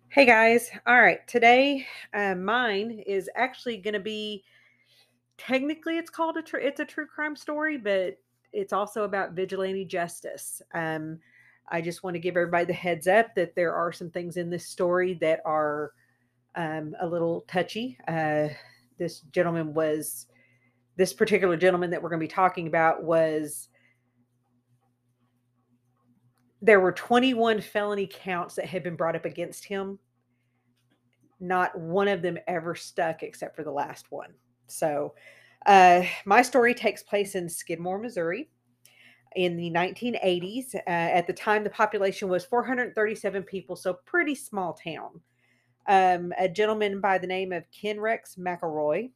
Hey guys. All right. Today, mine is actually going to be technically it's called it's a true crime story, but it's also about vigilante justice. I just want to give everybody the heads up that there are some things in this story that are a little touchy. This gentleman was this particular gentleman that we're going to be talking about was there were 21 felony counts that had been brought up against him. Not one of them ever stuck except for the last one. So, my story takes place in Skidmore, Missouri in the 1980s. At the time, the population was 437 people, so pretty small town. A gentleman by the name of Ken Rex McElroy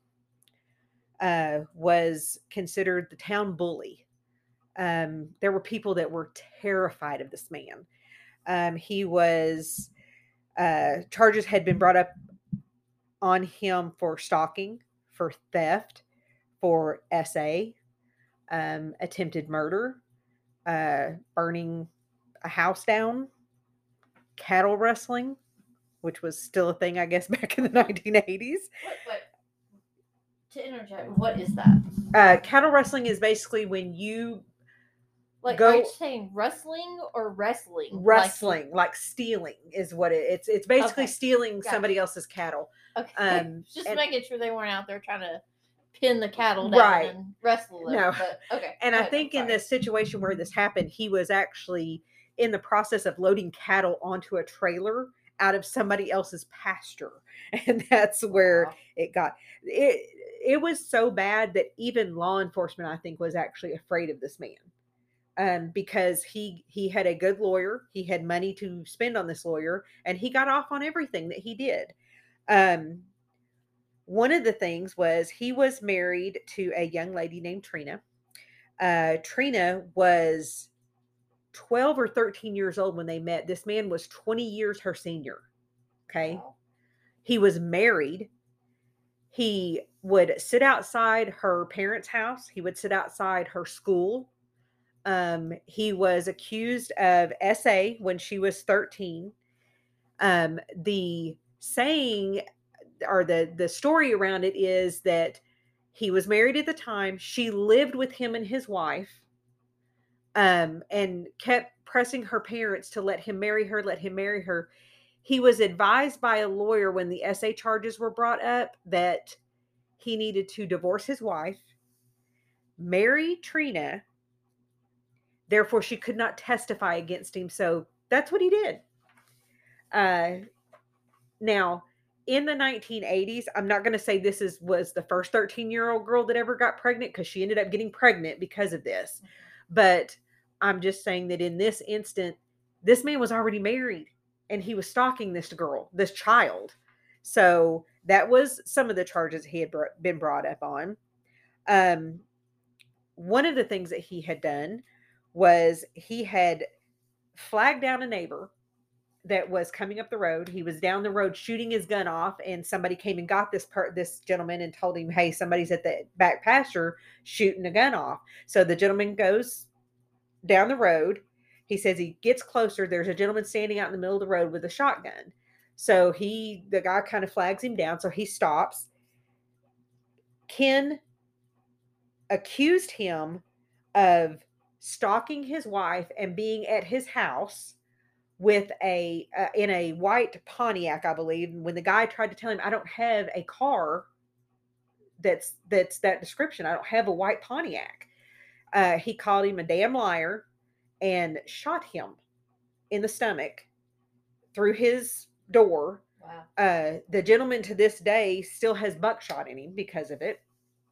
was considered the town bully. There were people that were terrified of this man. He was charges had been brought up on him for stalking, for theft, for SA, attempted murder, burning a house down, cattle rustling, which was still a thing, I guess, back in the 1980s. What? To interject, what is that? Cattle rustling is basically when you Like, are you go saying rustling or wrestling? rustling, like stealing, is what it's basically Okay, stealing gotcha. somebody else's cattle. Okay, just And making sure they weren't out there trying to pin the cattle down right, and wrestle them. no, But okay, and go I ahead, I'm think in sorry. this situation where this happened, he was actually in the process of loading cattle onto a trailer out of somebody else's pasture, and that's where Wow. it got it. It was so bad that even law enforcement, I think, was actually afraid of this man, because he had a good lawyer, he had money to spend on this lawyer, and he got off on everything that he did. Um, One of the things was he was married to a young lady named Trina. Trina was 12 or 13 years old when they met. This man was 20 years her senior. Okay. Wow. He was married. He would sit outside her parents' house, he would sit outside her school. He was accused of SA when she was 13. The saying or the story around it is that he was married at the time. She lived with him and his wife, and kept pressing her parents to let him marry her, let him marry her. He was advised by a lawyer when the SA charges were brought up that he needed to divorce his wife, marry Trina, therefore she could not testify against him. So that's what he did. Uh, Now, in the 1980s, I'm not going to say was the first 13-year-old girl that ever got pregnant, because she ended up getting pregnant because of this. But I'm just saying that in this instant, this man was already married and he was stalking this girl, this child. So that was some of the charges he had been brought up on. Um, One of the things that he had done was he had flagged down a neighbor that was coming up the road. He was down the road shooting his gun off, and somebody came and got this gentleman and told him, "Hey, somebody's at the back pasture shooting a gun off." So the gentleman goes down the road. He says he gets closer. There's a gentleman standing out in the middle of the road with a shotgun. So the guy kind of flags him down. So he stops. Ken accused him of stalking his wife and being at his house with a in a white Pontiac, I believe. When the guy tried to tell him, "I don't have a car that's that description. I don't have a white Pontiac," he called him a damn liar and shot him in the stomach through his door. Wow. The gentleman to this day still has buckshot in him because of it,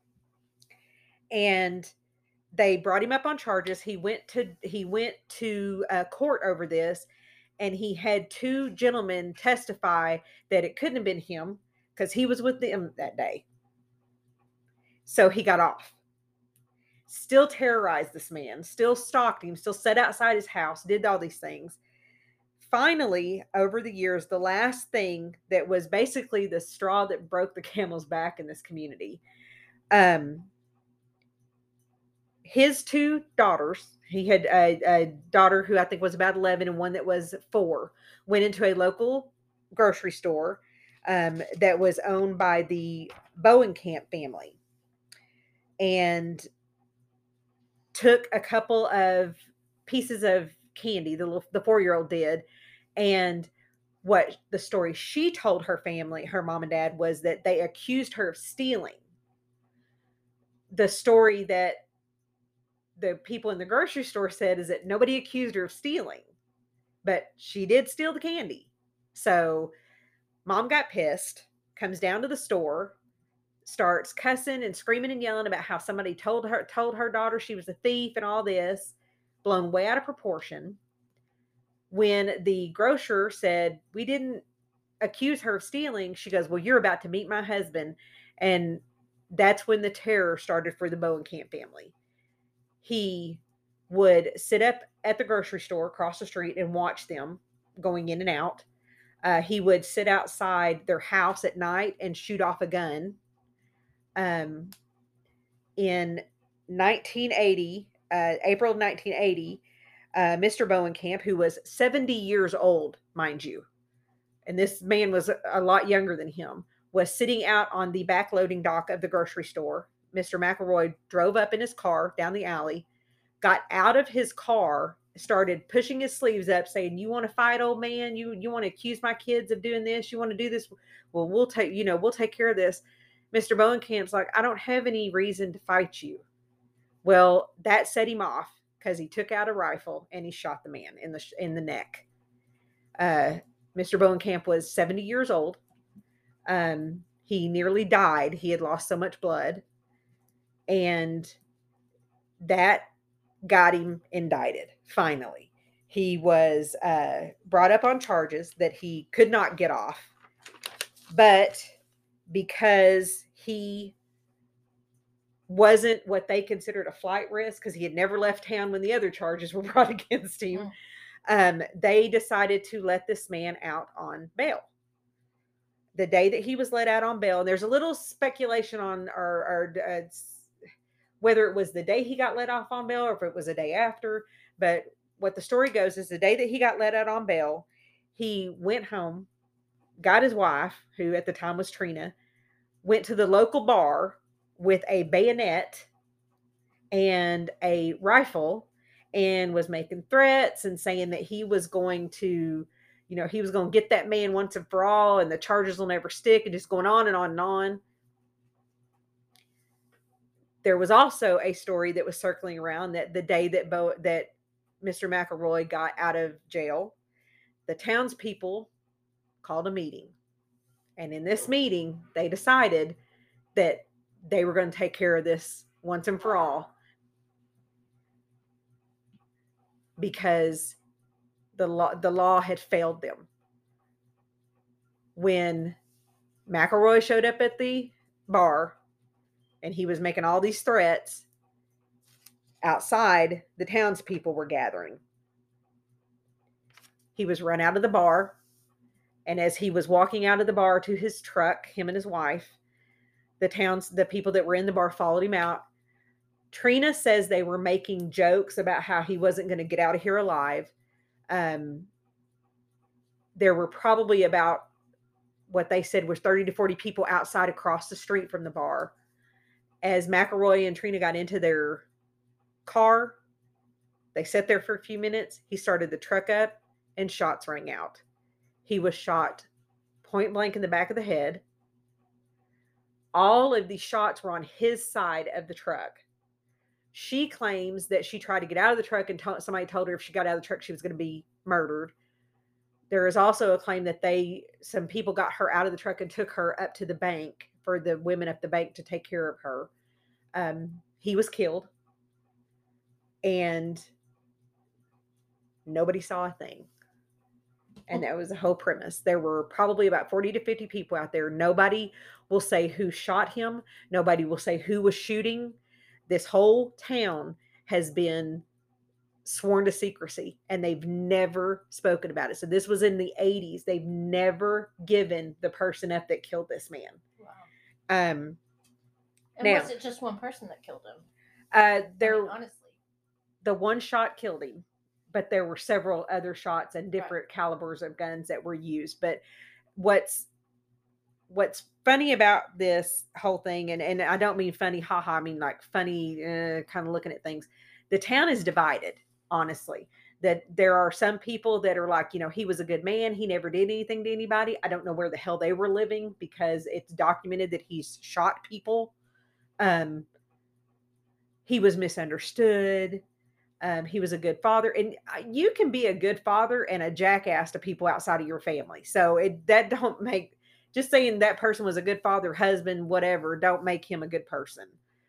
and they brought him up on charges. He went to court over this, and he had two gentlemen testify that it couldn't have been him because he was with them that day. So he got off. Still terrorized this man, still stalked him, still sat outside his house, did all these things. Finally, over the years, the last thing that was basically the straw that broke the camel's back in this community, um, his two daughters, he had a daughter who I think was about 11 and one that was 4, went into a local grocery store that was owned by the Bowenkamp family, and took a couple of pieces of candy. The 4-year-old did, and what the story she told her family, her mom and dad, was that they accused her of stealing. The story that the people in the grocery store said is that nobody accused her of stealing, but she did steal the candy. So mom got pissed, comes down to the store, starts cussing and screaming and yelling about how somebody told her daughter she was a thief and all this, blown way out of proportion. When the grocer said, "We didn't accuse her of stealing," she goes, "Well, you're about to meet my husband." And that's when the terror started for the Bowenkamp family. He would sit up at the grocery store across the street and watch them going in and out. He would sit outside their house at night and shoot off a gun. In 1980, April of 1980, Mr. Bowenkamp, who was 70 years old, mind you, and this man was a lot younger than him, was sitting out on the back loading dock of the grocery store. Mr. McElroy drove up in his car down the alley, got out of his car, started pushing his sleeves up, saying, "You want to fight, old man? You want to accuse my kids of doing this? You want to do this? Well, we'll take care of this." Mr. Bowenkamp's like, "I don't have any reason to fight you." Well, that set him off because he took out a rifle and he shot the man in the neck. Mr. Bowenkamp was 70 years old. He nearly died. He had lost so much blood, and that got him indicted. Finally, he was brought up on charges that he could not get off, but because he wasn't what they considered a flight risk, because he had never left town when the other charges were brought against him, they decided to let this man out on bail. The day that he was let out on bail, and there's a little speculation on whether it was the day he got let off on bail or if it was a day after, but what the story goes is the day that he got let out on bail, he went home, got his wife, who at the time was Trina, went to the local bar with a bayonet and a rifle, and was making threats and saying that he was going to, he was going to get that man once and for all, and the charges will never stick, and just going on and on and on. There was also a story that was circling around that the day that Mr. McElroy got out of jail, the townspeople called a meeting. And in this meeting, they decided that they were going to take care of this once and for all, because the law had failed them. When McElroy showed up at the bar and he was making all these threats, outside the townspeople were gathering. He was run out of the bar, and as he was walking out of the bar to his truck, him and his wife, the people that were in the bar followed him out. Trina says they were making jokes about how he wasn't going to get out of here alive. There were probably about, what they said was 30 to 40 people outside across the street from the bar. As McElroy and Trina got into their car, they sat there for a few minutes. He started the truck up and shots rang out. He was shot point blank in the back of the head. All of these shots were on his side of the truck. She claims that she tried to get out of the truck and somebody told her if she got out of the truck, she was going to be murdered. There is also a claim that some people got her out of the truck and took her up to the bank for the women at the bank to take care of her. He was killed, and nobody saw a thing. And that was the whole premise. There were probably about 40 to 50 people out there. Nobody will say who shot him. Nobody will say who was shooting. This whole town has been sworn to secrecy, and they've never spoken about it. So this was in the 80s. They've never given the person up that killed this man. Wow. And was it just one person that killed him? Honestly, the one shot killed him, but there were several other shots and different calibers of guns that were used. But what's funny about this whole thing, and I don't mean funny, haha, I mean like funny, kind of looking at things. The town is divided, honestly. That there are some people that are like, he was a good man. He never did anything to anybody. I don't know where the hell they were living because it's documented that he's shot people. He was misunderstood. He was a good father, and you can be a good father and a jackass to people outside of your family. So that don't make, just saying that person was a good father, husband, whatever, don't make him a good person.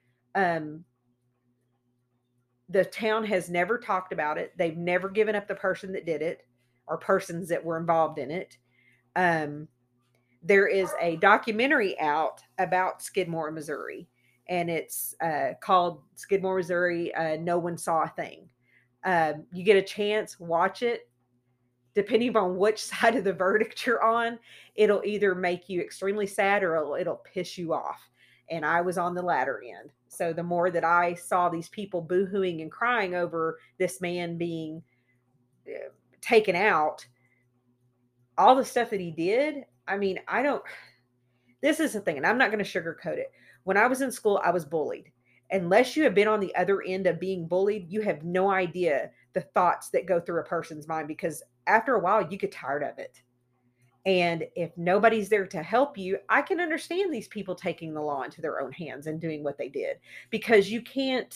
The town has never talked about it. They've never given up the person that did it or persons that were involved in it. There is a documentary out about Skidmore, Missouri, and it's called Skidmore, Missouri, No One Saw a Thing. You get a chance, watch it. Depending on which side of the verdict you're on, it'll either make you extremely sad or it'll piss you off. And I was on the latter end. So the more that I saw these people boohooing and crying over this man being taken out, all the stuff that he did, I mean, this is the thing, and I'm not going to sugarcoat it. When I was in school, I was bullied. Unless you have been on the other end of being bullied, you have no idea the thoughts that go through a person's mind, because after a while you get tired of it. And if nobody's there to help you, I can understand these people taking the law into their own hands and doing what they did, because you can't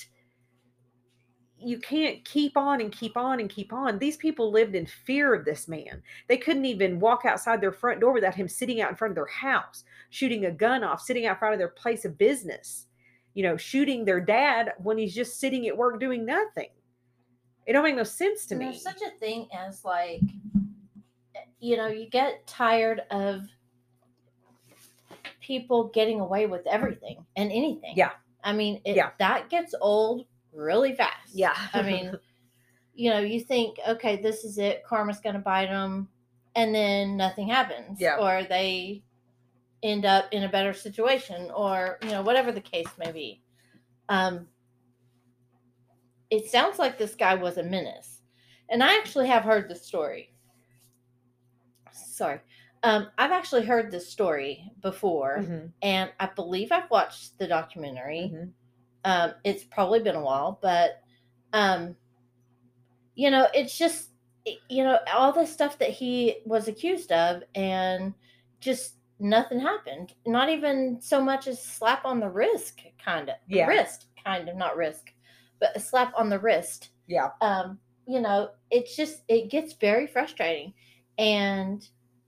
keep on and keep on and keep on. These people lived in fear of this man. They couldn't even walk outside their front door without him sitting out in front of their house, shooting a gun off, sitting out front of their place of business, shooting their dad when he's just sitting at work doing nothing. It don't make no sense to me. There's such a thing as like, you get tired of people getting away with everything and anything. Yeah. I mean, that gets old really fast. Yeah. I mean, you think, okay, this is it. Karma's going to bite them. And then nothing happens. Yeah. Or they end up in a better situation, or, whatever the case may be. It sounds like this guy was a menace. And I actually have heard this story. Sorry. I've actually heard this story before, mm-hmm. and I believe I've watched the documentary. Mm-hmm. It's probably been a while, but, it's just, all the stuff that he was accused of, and just nothing happened. Not even so much as slap on the wrist, kind of. Yeah. Wrist, kind of, not risk, but a slap on the wrist. Yeah. It's just, it gets very frustrating. And,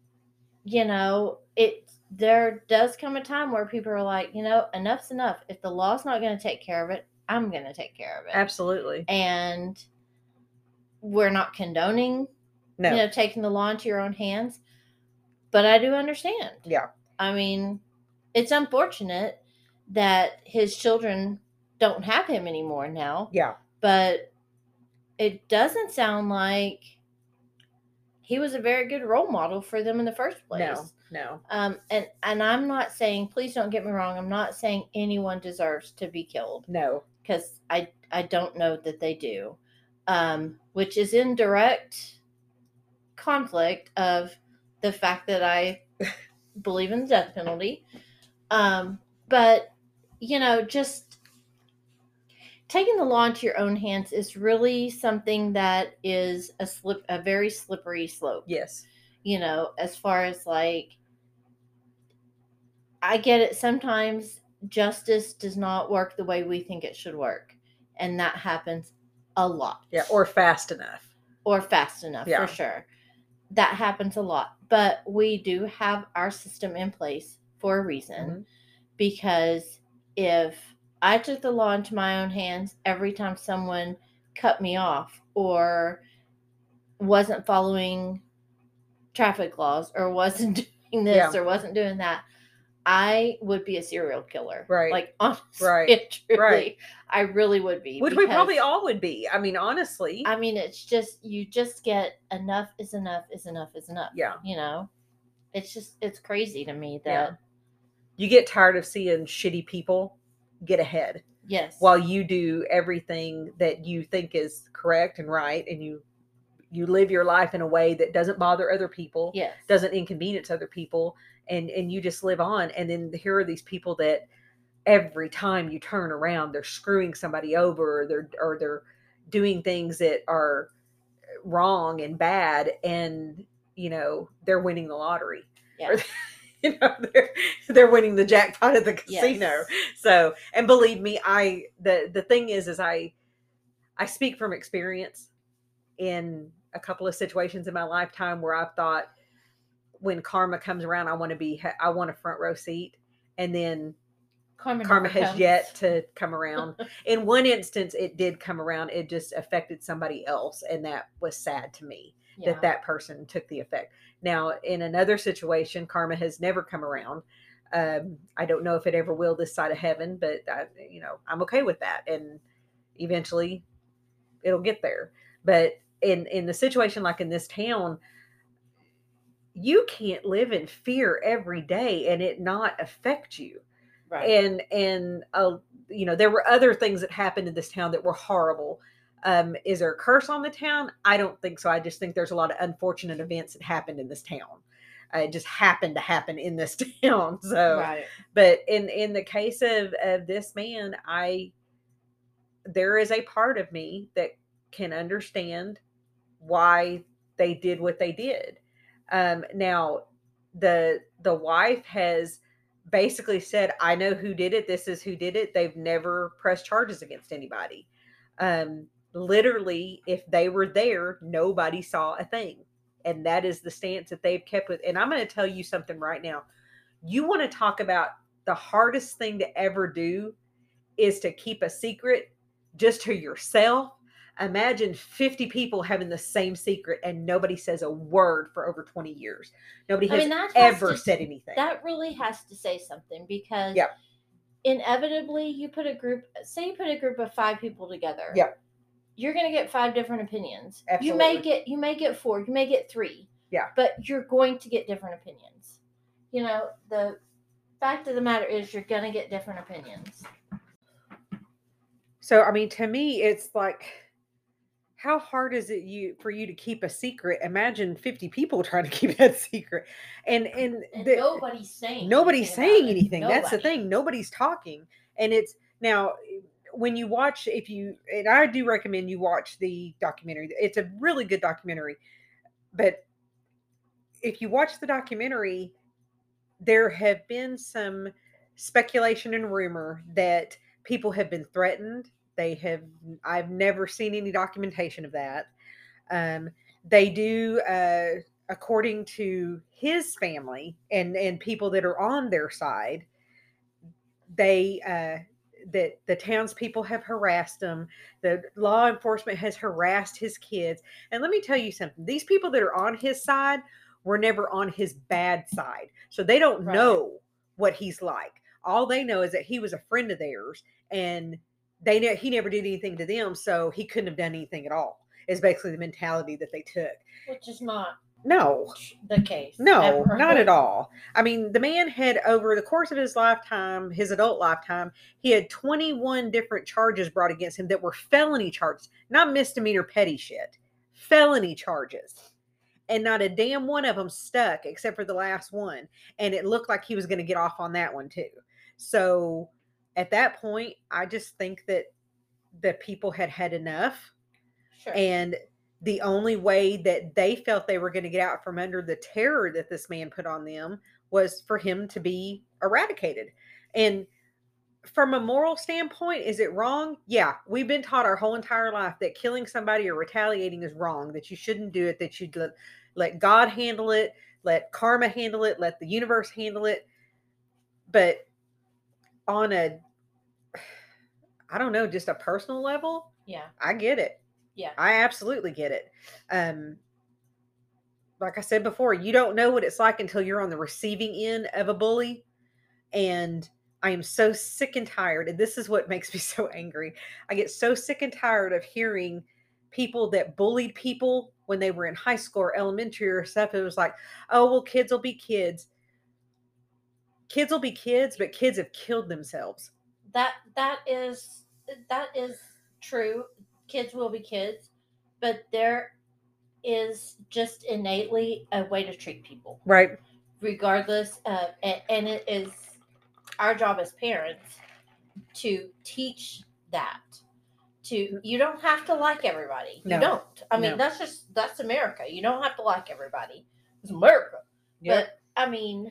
there does come a time where people are like, enough's enough. If the law's not going to take care of it, I'm going to take care of it. Absolutely. And we're not condoning, taking the law into your own hands. But I do understand. Yeah. I mean, it's unfortunate that his children don't have him anymore now. Yeah. But it doesn't sound like he was a very good role model for them in the first place. No. And I'm not saying, please don't get me wrong, I'm not saying anyone deserves to be killed. No. Because I don't know that they do. Which is in direct conflict of the fact that I believe in the death penalty. But, just taking the law into your own hands is really something that is a very slippery slope. Yes. As far as like, I get it. Sometimes justice does not work the way we think it should work. And that happens a lot. Yeah. Or fast enough. Yeah. For sure. That happens a lot. But we do have our system in place for a reason. Mm-hmm. Because if I took the law into my own hands every time someone cut me off or wasn't following traffic laws or wasn't doing this or wasn't doing that, I would be a serial killer. Right. Like, honestly, right. Truly, right. I really would be. Which we probably all would be. I mean, honestly. I mean, it's just, you just get enough is enough is enough is enough. Yeah. It's crazy to me that. Yeah. You get tired of seeing shitty people get ahead. Yes. While you do everything that you think is correct and right, and you you live your life in a way that doesn't bother other people, yes, doesn't inconvenience other people, and you just live on. And then here are these people that every time you turn around, they're screwing somebody over, or they're doing things that are wrong and bad, and they're winning the lottery. Yeah. They're winning the jackpot at the casino. Yes. So, and believe me, the thing is I speak from experience in a couple of situations in my lifetime where I've thought, when karma comes around, I want a front row seat, and then karma has yet to come around. In one instance, it did come around. It just affected somebody else, and that was sad to me, that person took the effect. Now, in another situation, karma has never come around. I don't know if it ever will this side of heaven, but I'm okay with that, and eventually it'll get there. But in the situation like in this town, you can't live in fear every day and it not affect you. Right. And there were other things that happened in this town that were horrible. Is there a curse on the town? I don't think so. I just think there's a lot of unfortunate events that happened in this town. It just happened to happen in this town. So, right. But in the case of this man, there is a part of me that can understand why they did what they did. Now, the wife has basically said, I know who did it. This is who did it. They've never pressed charges against anybody. Literally, if they were there, nobody saw a thing. And that is the stance that they've kept with. And I'm going to tell you something right now. You want to talk about the hardest thing to ever do is to keep a secret just to yourself. Imagine 50 people having the same secret and nobody says a word for over 20 years. Nobody has ever said anything. That really has to say something, because inevitably you put a group of 5 people together. Yep. You're going to get 5 different opinions. Absolutely. You may get 4, you may get 3. Yeah. But you're going to get different opinions. The fact of the matter is you're going to get different opinions. So, I mean, to me, it's like, how hard is it for you to keep a secret? Imagine 50 people trying to keep that secret. And nobody's saying anything. Nobody. That's the thing. Nobody's talking. And it's now, when you watch, and I do recommend you watch the documentary. It's a really good documentary. But if you watch the documentary, there have been some speculation and rumor that people have been threatened. I've never seen any documentation of that. They do, according to his family and people that are on their side, that the townspeople have harassed him. The law enforcement has harassed his kids. And let me tell you something. These people that are on his side were never on his bad side. So they don't know what he's like. All they know is that he was a friend of theirs, and he never did anything to them, so he couldn't have done anything at all. Is basically the mentality that they took. Which is not the case. No, ever. Not at all. I mean, the man had, over the course of his lifetime, his adult lifetime, he had 21 different charges brought against him that were felony charges, not misdemeanor petty shit. Felony charges. And not a damn one of them stuck except for the last one. And it looked like he was going to get off on that one too. So at that point, I just think that the people had enough. Sure. And the only way that they felt they were going to get out from under the terror that this man put on them was for him to be eradicated. And from a moral standpoint, is it wrong? Yeah, we've been taught our whole entire life that killing somebody or retaliating is wrong, that you shouldn't do it, that you'd let God handle it, let karma handle it, let the universe handle it. But on just a personal level, I get it. Yeah, I absolutely get it. Like I said before, you don't know what it's like until you're on the receiving end of a bully. And I am so sick and tired. And this is what makes me so angry. I get so sick and tired of hearing people that bullied people when they were in high school or elementary or stuff. It was like, oh, well, kids will be kids. Kids will be kids, but kids have killed themselves. That is true. Kids will be kids, but there is just innately a way to treat people. Right. Regardless of, and it is our job as parents to teach that. You don't have to like everybody. You don't. I mean, that's America. You don't have to like everybody. It's America. Yep. But I mean,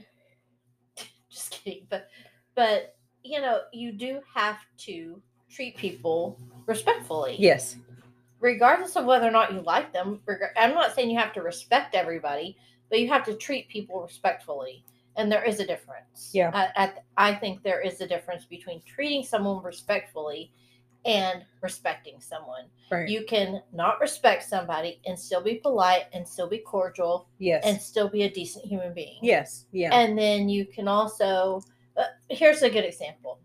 just kidding. But you do have to treat people respectfully. Yes. Regardless of whether or not you like them. I'm not saying you have to respect everybody, but you have to treat people respectfully. And there is a difference. Yeah. I think there is a difference between treating someone respectfully and respecting someone. Right. You can not respect somebody and still be polite and still be cordial. Yes. And still be a decent human being. Yes. Yeah. And then you can also, here's a good example.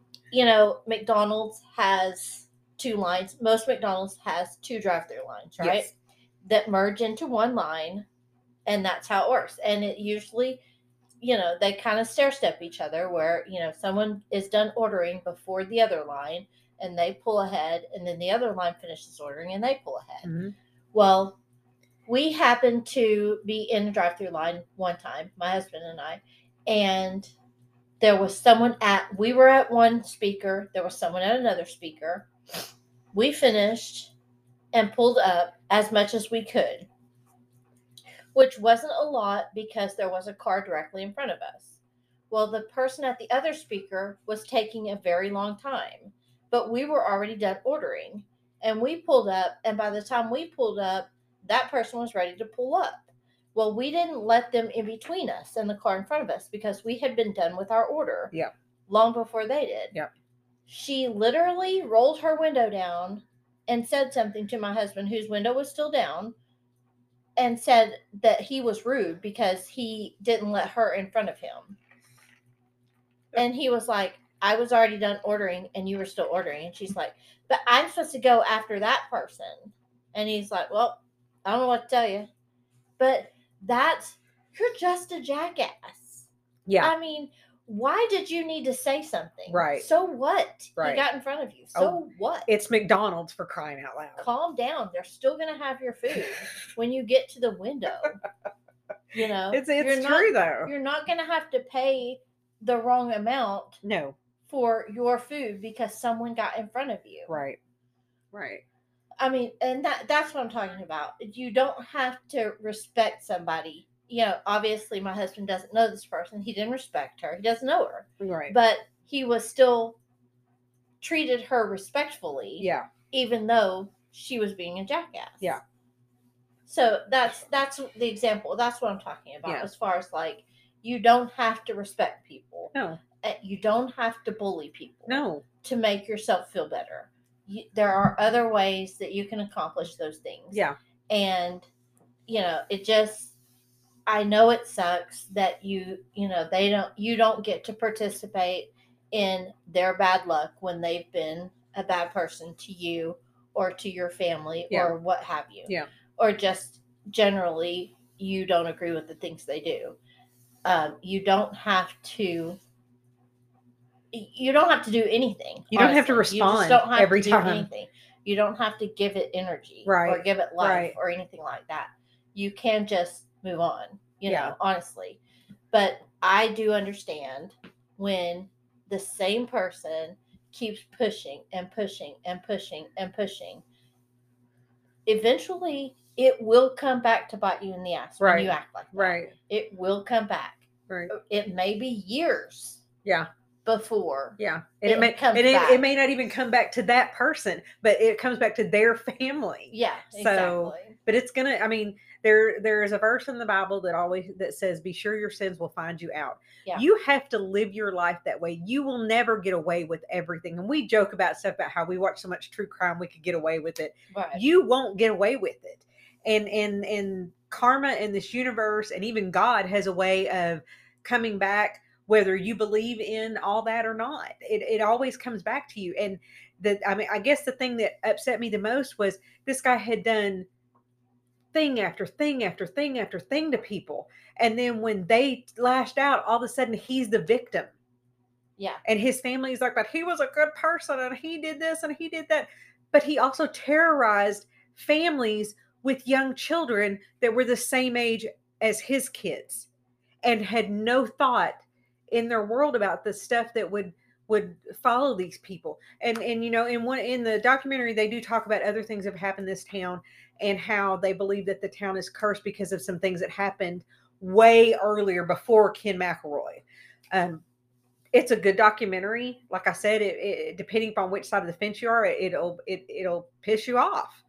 McDonald's has 2 lines. Most McDonald's has 2 drive-through lines, right? Yes. That merge into one line, and that's how it works. And it usually, they kind of stair-step each other where, someone is done ordering before the other line, and they pull ahead, and then the other line finishes ordering, and they pull ahead. Mm-hmm. Well, we happened to be in a drive-through line one time, my husband and I, and there was someone we were at one speaker, there was someone at another speaker. We finished and pulled up as much as we could, which wasn't a lot because there was a car directly in front of us. Well, the person at the other speaker was taking a very long time, but we were already done ordering, and we pulled up, and by the time we pulled up, that person was ready to pull up. Well, we didn't let them in between us and the car in front of us because we had been done with our order. Yeah. Long before they did. Yeah. She literally rolled her window down and said something to my husband, whose window was still down, and said that he was rude because he didn't let her in front of him. And he was like, I was already done ordering and you were still ordering. And she's like, but I'm supposed to go after that person. And he's like, well, I don't know what to tell you. But you're just a jackass. Yeah. I mean, why did you need to say something? Right. So what? Right. He got in front of you. So what? It's McDonald's, for crying out loud. Calm down. They're still going to have your food when you get to the window. It's true, though. You're not going to have to pay the wrong amount. No. For your food because someone got in front of you. Right. Right. I mean, and that's what I'm talking about. You don't have to respect somebody. Obviously my husband doesn't know this person. He didn't respect her. He doesn't know her. Right. But he was still treated her respectfully. Yeah. Even though she was being a jackass. Yeah. So that's the example. That's what I'm talking about. Yeah. As far as like, you don't have to respect people. No. You don't have to bully people. No. To make yourself feel better. There are other ways that you can accomplish those things. Yeah. And, it just, I know it sucks that you don't get to participate in their bad luck when they've been a bad person to you or to your family or what have you. Yeah. Or just generally you don't agree with the things they do. You don't have to do anything. You don't have to respond every time. Anything. You don't have to give it energy or give it life or anything like that. You can just move on, honestly. But I do understand when the same person keeps pushing and pushing and pushing and pushing. Eventually, it will come back to bite you in the ass when you act like that. Right. It will come back. Right. It may be years. Yeah. Before. Yeah. And it may not even come back to that person, but it comes back to their family. Yeah. So, but it's going to, there is a verse in the Bible that says, be sure your sins will find you out. Yeah. You have to live your life that way. You will never get away with everything. And we joke about stuff about how we watch so much true crime, we could get away with it. Right. You won't get away with it. And karma and this universe and even God has a way of coming back, whether you believe in all that or not. It always comes back to you. And I guess the thing that upset me the most was this guy had done thing after thing after thing after thing to people. And then when they lashed out, all of a sudden he's the victim. Yeah. And his family's like, but he was a good person and he did this and he did that. But he also terrorized families with young children that were the same age as his kids and had no thought in their world about the stuff that would follow these people. And in the documentary they do talk about other things that have happened in this town and how they believe that the town is cursed because of some things that happened way earlier before Ken McElroy. It's a good documentary. Like I said, it depending upon which side of the fence you are, it'll piss you off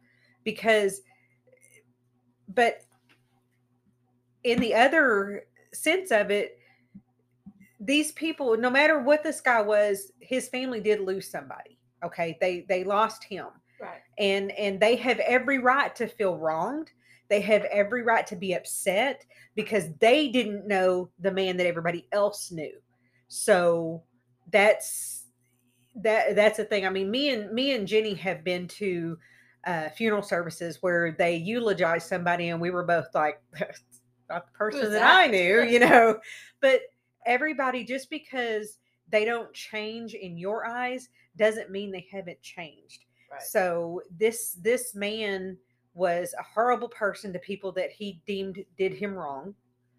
but in the other sense of it, these people, no matter what this guy was, his family did lose somebody. Okay. They lost him. Right. And they have every right to feel wronged. They have every right to be upset because they didn't know the man that everybody else knew. So that's the thing. I mean, me and Jenny have been to funeral services where they eulogize somebody and we were both like, that's not the person that I knew, but everybody, just because they don't change in your eyes doesn't mean they haven't changed. Right. So this man was a horrible person to people that he deemed did him wrong.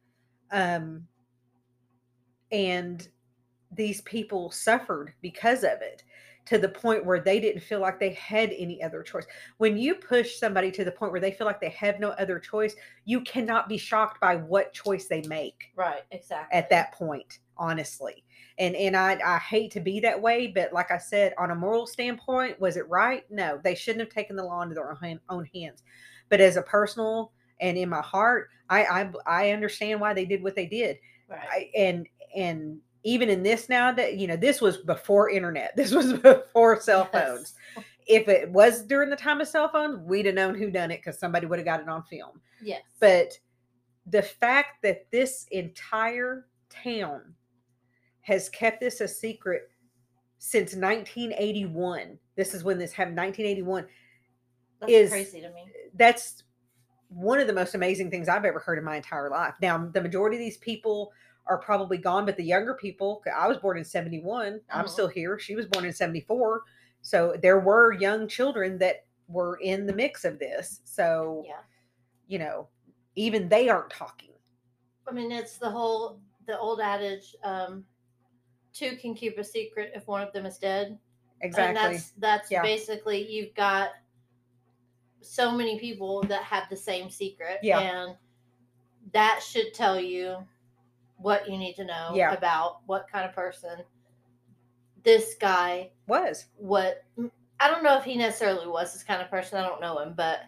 And these people suffered because of it, to the point where they didn't feel like they had any other choice. When you push somebody to the point where they feel like they have no other choice, you cannot be shocked by what choice they make. Right, exactly. At that point, honestly. And I hate to be that way, but like I said, on a moral standpoint, was it right? No, they shouldn't have taken the law into their own hands. But as a personal and in my heart, I understand why they did what they did. Right. And even in this now, that this was before internet, this was before cell phones. Yes. If it was during the time of cell phones, we'd have known who done it because somebody would have got it on film. Yes. But the fact that this entire town has kept this a secret since 1981. This is when this happened, 1981. That's crazy to me. That's one of the most amazing things I've ever heard in my entire life. Now, the majority of these people are probably gone, but the younger people, I was born in 71. Mm-hmm. I'm still here. She was born in 74. So there were young children that were in the mix of this. So, yeah. Even they aren't talking. I mean, it's the old adage, two can keep a secret if one of them is dead. Exactly. And that's basically, you've got so many people that have the same secret. Yeah. And that should tell you what you need to know about what kind of person this guy was. I don't know if he necessarily was this kind of person. I don't know him, but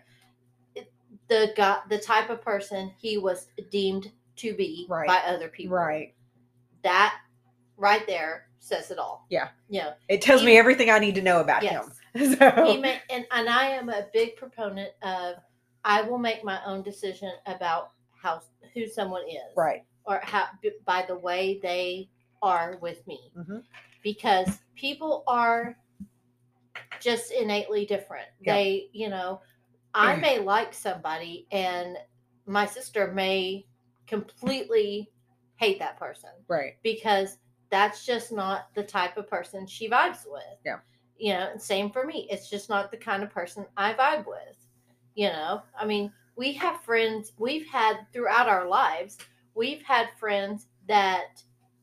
the type of person he was deemed to be by other people. Right. That right there says it all. Yeah. Yeah. It tells me everything I need to know about him. So. And I am a big proponent of, I will make my own decision about who someone is. Right. Or by the way they are with me. Mm-hmm. Because people are just innately different. Yeah. They, I may like somebody and my sister may completely hate that person. Right. Because that's just not the type of person she vibes with. Yeah. Same for me. It's just not the kind of person I vibe with. I mean, we have friends we've had throughout our lives. We've had friends that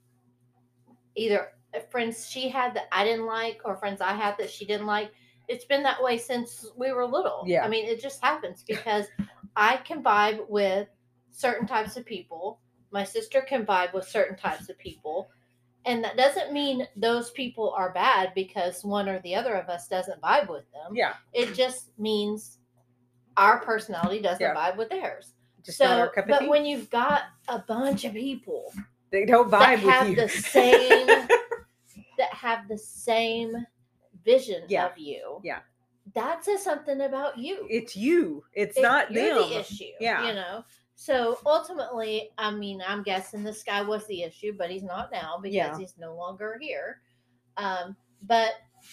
either friends she had that I didn't like or friends I had that she didn't like. It's been that way since we were little. Yeah. I mean, it just happens because I can vibe with certain types of people. My sister can vibe with certain types of people. And that doesn't mean those people are bad because one or the other of us doesn't vibe with them. Yeah. It just means our personality doesn't vibe with theirs. Just not our cup of tea. But when you've got a bunch of people they don't vibe with you. That have the same vision of you. Yeah. That says something about you. It's you. It's not them. You're the issue. Yeah. So ultimately, I mean, I'm guessing this guy was the issue, but he's not now because he's no longer here. But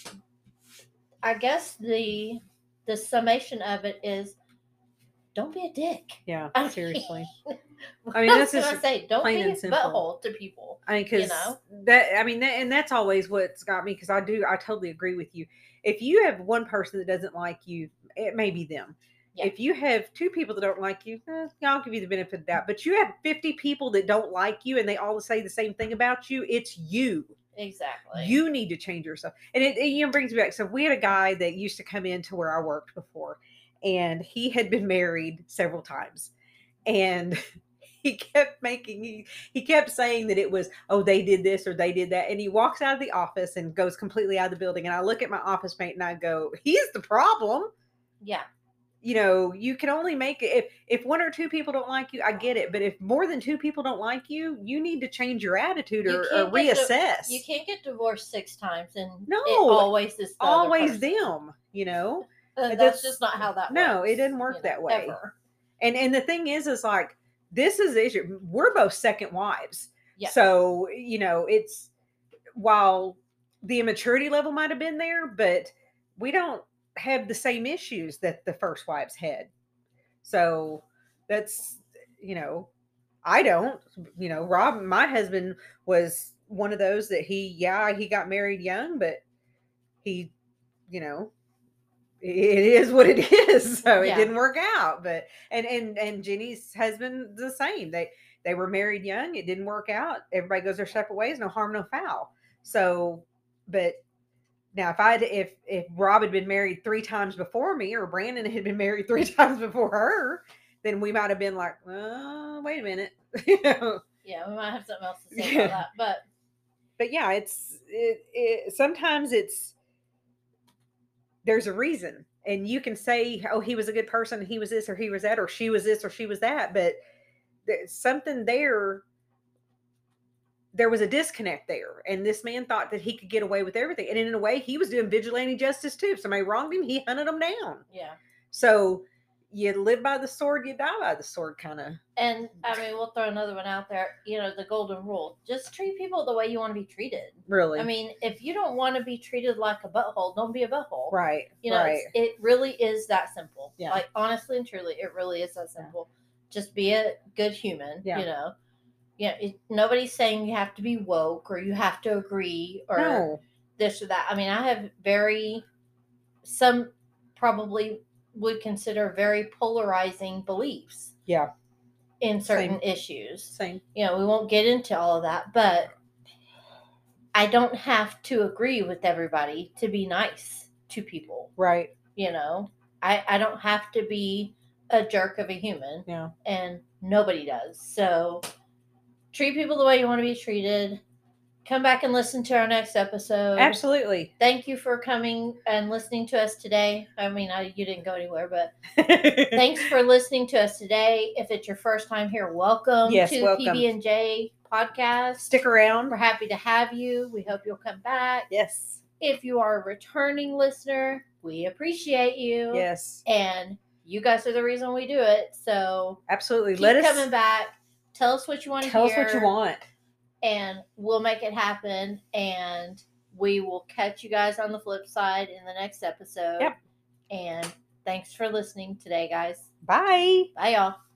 I guess the summation of it is, don't be a dick. Yeah, seriously. I mean, that's just don't be a butthole to people. I mean, because and that's always what's got me. Because I totally agree with you. If you have one person that doesn't like you, it may be them. Yeah. If you have 2 people that don't like you, I'll give you the benefit of that. But you have 50 people that don't like you and they all say the same thing about you, it's you. Exactly. You need to change yourself. And it brings me back. So we had a guy that used to come into where I worked before, and he had been married several times. And he kept he kept saying that it was, oh, they did this or they did that. And he walks out of the office and goes completely out of the building. And I look at my office mate and I go, he's the problem. Yeah. You can only make it if 1 or 2 people don't like you, I get it. But if more than 2 people don't like you, you need to change your attitude or reassess. You can't get divorced 6 times and no, it always is always them, That's just not how that works. No, it didn't work that way. Ever. And the thing is like, this is the issue. We're both second wives. Yeah. So, it's, while the immaturity level might have been there, but we don't have the same issues that the first wives had. So that's, I don't, Rob, my husband, was one of those that he got married young, but he, it is what it is. So it didn't work out. But and Jenny's husband, the same. They were married young. It didn't work out. Everybody goes their separate ways. No harm, no foul. So, but now if Rob had been married 3 times before me, or Brandon had been married 3 times before her, then we might have been like, wait a minute. Yeah, we might have something else to say about that. But yeah, sometimes there's a reason, and you can say, oh, he was a good person, he was this or he was that, or she was this or she was that, but there's something there was a disconnect there, and this man thought that he could get away with everything, and in a way he was doing vigilante justice too. If somebody wronged him, he hunted them down. Yeah. So you live by the sword, you die by the sword, kind of. And I mean, we'll throw another one out there. The golden rule: just treat people the way you want to be treated. Really? I mean, if you don't want to be treated like a butthole, don't be a butthole. Right. Right. It really is that simple. Yeah. Like, honestly and truly, it really is that simple. Just be a good human. Yeah. Nobody's saying you have to be woke or you have to agree or this or that. I mean, I have some probably would consider very polarizing beliefs. Yeah. In certain issues. Same. We won't get into all of that, but I don't have to agree with everybody to be nice to people. Right. I don't have to be a jerk of a human. Yeah. And nobody does. So treat people the way you want to be treated. Come back and listen to our next episode. Absolutely. Thank you for coming and listening to us today. I mean, you didn't go anywhere, but thanks for listening to us today. If it's your first time here, welcome to the PB&J podcast. Stick around. We're happy to have you. We hope you'll come back. Yes. If you are a returning listener, we appreciate you. Yes. And you guys are the reason we do it. So absolutely. Keep coming back. Tell us what you want to hear. Tell us what you want. And we'll make it happen. And we will catch you guys on the flip side in the next episode. Yep. And thanks for listening today, guys. Bye. Bye, y'all.